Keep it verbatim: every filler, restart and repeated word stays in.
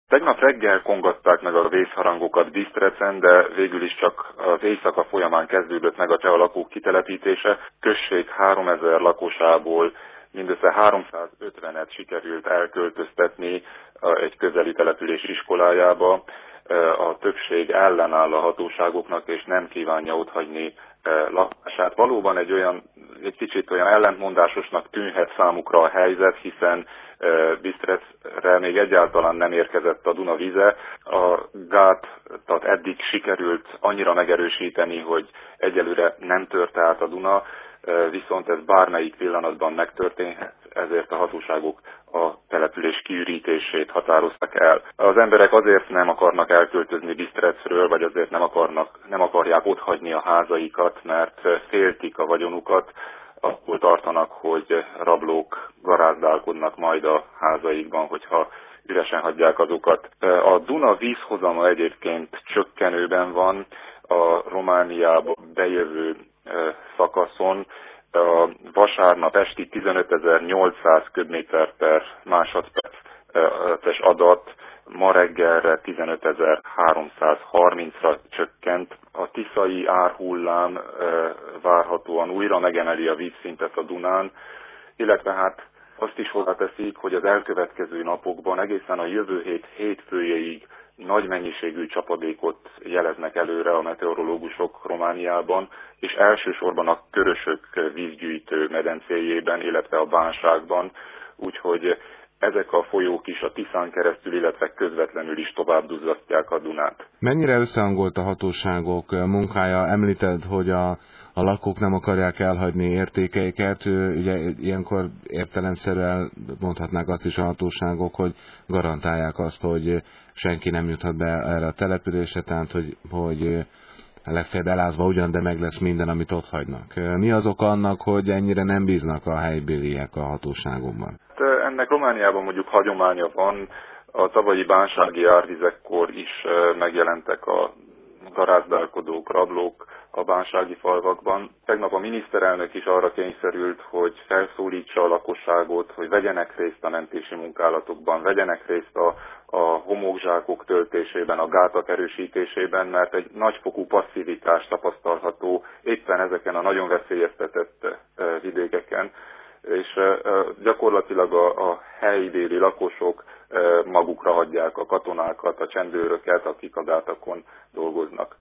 Tegnap reggel kongatták meg a vészharangokat Bistrecen, de végül is csak az éjszaka folyamán kezdődött meg a cseh lakók kitelepítése. Község háromezer lakosából mindössze háromszázötvenet sikerült elköltöztetni egy közeli település iskolájába. A többség ellenáll a hatóságoknak, és nem kívánja otthagyni lakását. Valóban egy olyan, egy kicsit olyan ellentmondásosnak tűnhet számukra a helyzet, hiszen Bistrecre még egyáltalán nem érkezett a Duna vize. A gátat eddig sikerült annyira megerősíteni, hogy egyelőre nem törte át a Duna, viszont ez bármelyik pillanatban megtörténhet, ezért a hatóságok a település kiürítését határoztak el. Az emberek azért nem akarnak elköltözni Bistrecről, vagy azért nem, akarnak, nem akarják otthagyni a házaikat, mert féltik a vagyonukat, akkor tartanak, hogy rablók garázdálkodnak majd a házaikban, hogyha üresen hagyják azokat. A Duna vízhozama egyébként csökkenőben van a Romániába bejövő szakaszon. A vasárnap esti tizenötezer-nyolcszáz köbméter per másodperces adat ma reggelre tizenötezer-háromszázharmincra csökkent. A tiszai árhullám várhatóan újra megemeli a vízszintet a Dunán, illetve hát azt is hozzáteszik, hogy az elkövetkező napokban egészen a jövő hét hétfőjéig nagy mennyiségű csapadékot jeleznek előre a meteorológusok Romániában, és elsősorban a Körösök vízgyűjtő medencéjében, illetve a Bánságban, úgyhogy ezek a folyók is a Tiszán keresztül, illetve közvetlenül is tovább duzzasztják a Dunát. Mennyire összehangolt a hatóságok munkája? Említed, hogy a, a lakók nem akarják elhagyni értékeiket. Ugye ilyenkor értelemszerűen mondhatnák azt is a hatóságok, hogy garantálják azt, hogy senki nem juthat be erre a településre, tehát hogy, hogy legfeljebb elázva ugyan, de meg lesz minden, amit ott hagynak. Mi az oka annak, hogy ennyire nem bíznak a helybéliek a hatóságokban? Ennek Romániában mondjuk hagyománya van, a tavalyi bánsági árvizekkor is megjelentek a garázdálkodók, rablók a bánsági falvakban. Tegnap a miniszterelnök is arra kényszerült, hogy felszólítsa a lakosságot, hogy vegyenek részt a mentési munkálatokban, vegyenek részt a, a homokzsákok töltésében, a gátak erősítésében, mert egy nagyfokú passzivitás tapasztalható éppen ezeken a nagyon veszélyeztetett vidékeken, és gyakorlatilag a, a helybéli lakosok magukra hagyják a katonákat, a csendőröket, akik a gátakon dolgoznak.